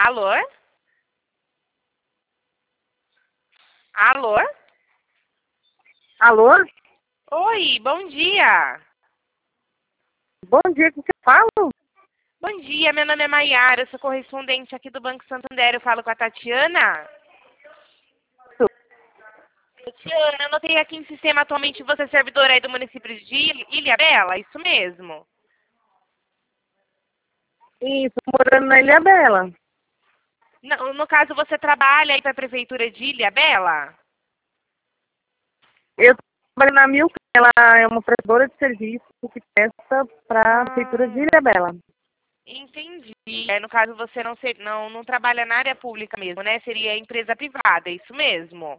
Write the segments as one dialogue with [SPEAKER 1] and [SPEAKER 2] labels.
[SPEAKER 1] Alô? Alô?
[SPEAKER 2] Alô?
[SPEAKER 1] Oi, bom dia.
[SPEAKER 2] Bom dia, com que eu falo?
[SPEAKER 1] Bom dia, meu nome é Maiara, eu sou correspondente aqui do Banco Santander. Eu falo com a Tatiana. Tatiana, eu notei aqui em sistema atualmente você é servidora aí do município de Ilhabela, isso mesmo?
[SPEAKER 2] Isso, morando na Ilhabela.
[SPEAKER 1] No caso, você trabalha aí para a prefeitura de Ilhabela?
[SPEAKER 2] Eu trabalho na Milk, ela é uma prestadora de serviço que presta para a prefeitura de Ilhabela.
[SPEAKER 1] Entendi. No caso, você não trabalha na área pública mesmo, né? Seria empresa privada, é isso mesmo?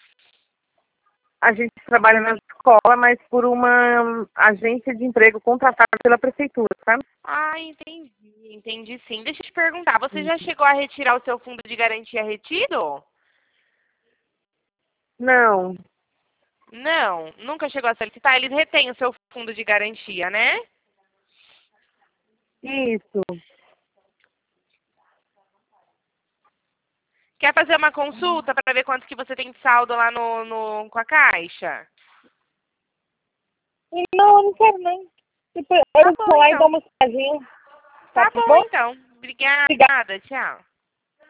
[SPEAKER 2] A gente trabalha na escola, mas por uma agência de emprego contratada pela prefeitura, sabe?
[SPEAKER 1] Ah, entendi sim. Deixa eu te perguntar, você já chegou a retirar o seu fundo de garantia retido?
[SPEAKER 2] Não,
[SPEAKER 1] Não, nunca chegou a solicitar. Eles retêm o seu fundo de garantia, né?
[SPEAKER 2] isso.
[SPEAKER 1] Quer fazer uma consulta para ver quanto que você tem de saldo lá com a Caixa?
[SPEAKER 2] Não, não quero não. Depois
[SPEAKER 1] Tá
[SPEAKER 2] eu
[SPEAKER 1] bom,
[SPEAKER 2] vou lá e dou
[SPEAKER 1] então.
[SPEAKER 2] uma passadinha. Tá
[SPEAKER 1] Tá bom,
[SPEAKER 2] bom?
[SPEAKER 1] então.
[SPEAKER 2] Obrigada.
[SPEAKER 1] Obrigada, tchau.